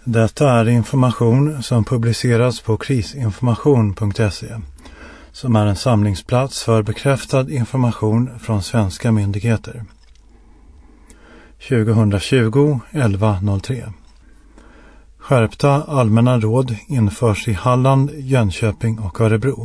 Detta är information som publiceras på krisinformation.se, som är en samlingsplats för bekräftad information från svenska myndigheter. 2020 11.03. Skärpta allmänna råd införs i Halland, Jönköping och Örebro.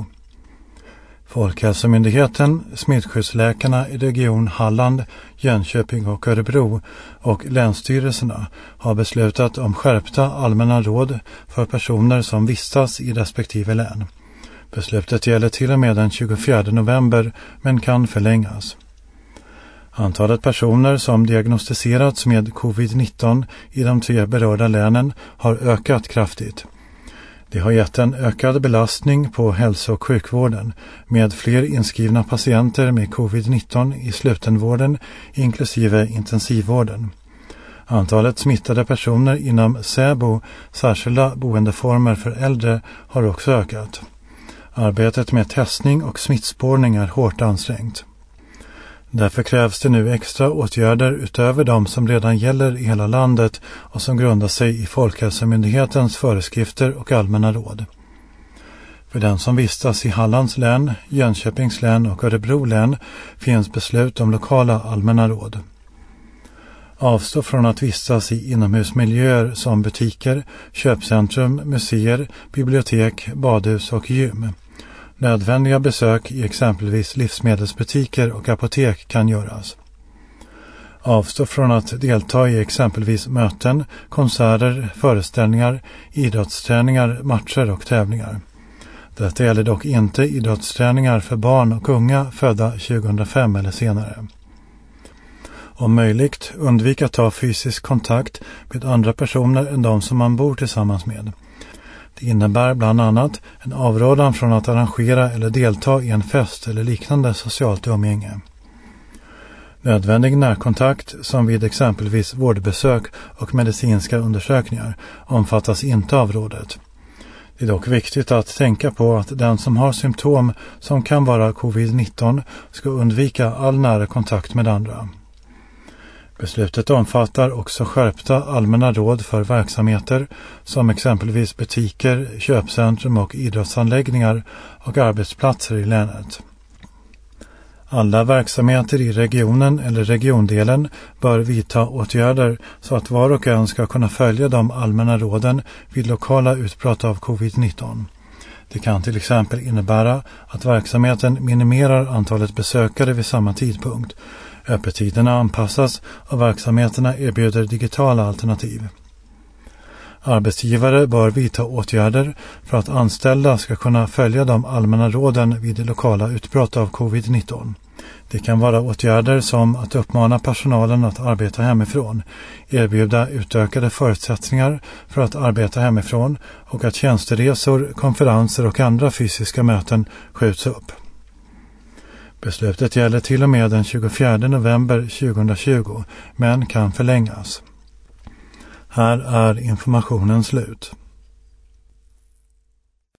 Folkhälsomyndigheten, smittskyddsläkarna i region Halland, Jönköping och Örebro och länsstyrelserna har beslutat om skärpta allmänna råd för personer som vistas i respektive län. Beslutet gäller till och med den 24 november men kan förlängas. Antalet personer som diagnostiserats med covid-19 i de 3 berörda länen har ökat kraftigt. Det har gett en ökad belastning på hälso- och sjukvården med fler inskrivna patienter med covid-19 i slutenvården inklusive intensivvården. Antalet smittade personer inom SÄBO, särskilda boendeformer för äldre, har också ökat. Arbetet med testning och smittspårning är hårt ansträngt. Därför krävs det nu extra åtgärder utöver de som redan gäller i hela landet och som grundar sig i Folkhälsomyndighetens föreskrifter och allmänna råd. För den som vistas i Hallands län, Jönköpings län och Örebro län finns beslut om lokala allmänna råd. Avstå från att vistas i inomhusmiljöer som butiker, köpcentrum, museer, bibliotek, badhus och gym. Nödvändiga besök i exempelvis livsmedelsbutiker och apotek kan göras. Avstå från att delta i exempelvis möten, konserter, föreställningar, idrottsträningar, matcher och tävlingar. Detta gäller dock inte idrottsträningar för barn och unga födda 2005 eller senare. Om möjligt, undvika att ta fysisk kontakt med andra personer än de som man bor tillsammans med. Det innebär bland annat en avrådan från att arrangera eller delta i en fest eller liknande socialt umgänge. Nödvändig närkontakt, som vid exempelvis vårdbesök och medicinska undersökningar, omfattas inte av rådet. Det är dock viktigt att tänka på att den som har symptom som kan vara covid-19 ska undvika all nära kontakt med andra. Beslutet omfattar också skärpta allmänna råd för verksamheter som exempelvis butiker, köpcentrum och idrottsanläggningar och arbetsplatser i länet. Alla verksamheter i regionen eller regiondelen bör vidta åtgärder så att var och en ska kunna följa de allmänna råden vid lokala utbrott av covid-19. Det kan till exempel innebära att verksamheten minimerar antalet besökare vid samma tidpunkt. Öppettiderna anpassas och verksamheterna erbjuder digitala alternativ. Arbetsgivare bör vidta åtgärder för att anställda ska kunna följa de allmänna råden vid lokala utbrott av covid-19. Det kan vara åtgärder som att uppmana personalen att arbeta hemifrån, erbjuda utökade förutsättningar för att arbeta hemifrån och att tjänsteresor, konferenser och andra fysiska möten skjuts upp. Beslutet gäller till och med den 24 november 2020 men kan förlängas. Här är informationen slut.